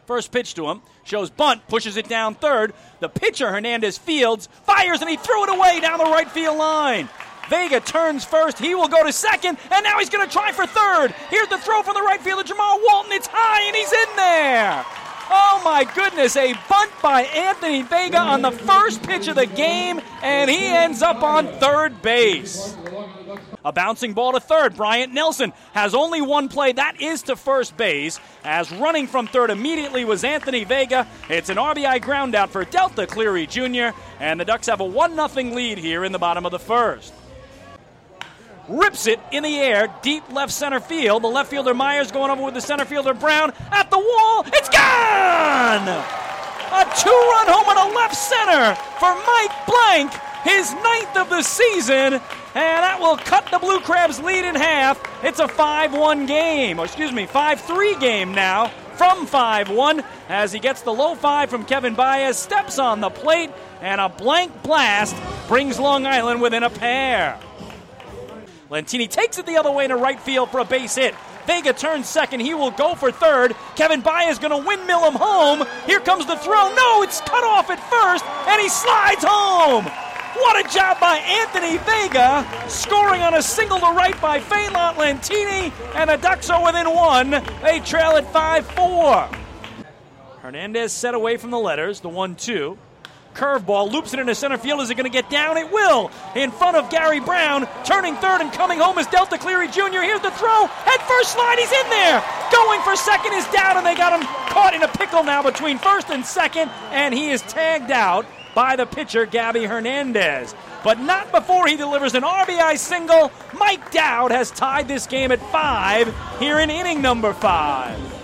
First pitch to him, shows bunt, pushes it down third. The pitcher, Hernandez Fields, fires and he threw it away down the right field line. Vega turns first, he will go to second, and now he's going to try for third. Here's the throw from the right fielder, Jamal Walton. It's high and he's in there. Oh my goodness, a bunt by Anthony Vega on the first pitch of the game, and he ends up on third base. A bouncing ball to third. Bryant Nelson has only one play. That is to first base, as running from third immediately was Anthony Vega. It's an RBI ground out for Delta Cleary Jr., and the Ducks have a 1-0 lead here in the bottom of the first. Rips it in the air, deep left center field. The left fielder Myers going over with the center fielder Brown at the wall. It's gone! A 2-run home on a left center for Mike Blank, his 9th of the season, and that will cut the Blue Crabs' lead in half. It's a 5-1 game, 5-3 game now from 5-1 as he gets the low 5 from Kevin Baez, steps on the plate, and a blank blast brings Long Island within a pair. Lentini takes it the other way to right field for a base hit. Vega turns second. He will go for third. Kevin Baez going to windmill him home. Here comes the throw. No, it's cut off at first, and he slides home. What a job by Anthony Vega, scoring on a single to right by Phelan Lentini, and the Ducks are within one. They trail at 5-4. Hernandez set away from the letters, the 1-2. Curveball, loops it into center field. Is it going to get down? It will. In front of Gary Brown. Turning third and coming home is Delta Cleary Jr. Here's the throw. Head first slide. He's in there. Going for second is down, and they got him caught in a pickle now between first and second, and he is tagged out by the pitcher, Gabby Hernandez. But not before he delivers an RBI single. Mike Dowd has tied this game at 5 here in inning number 5.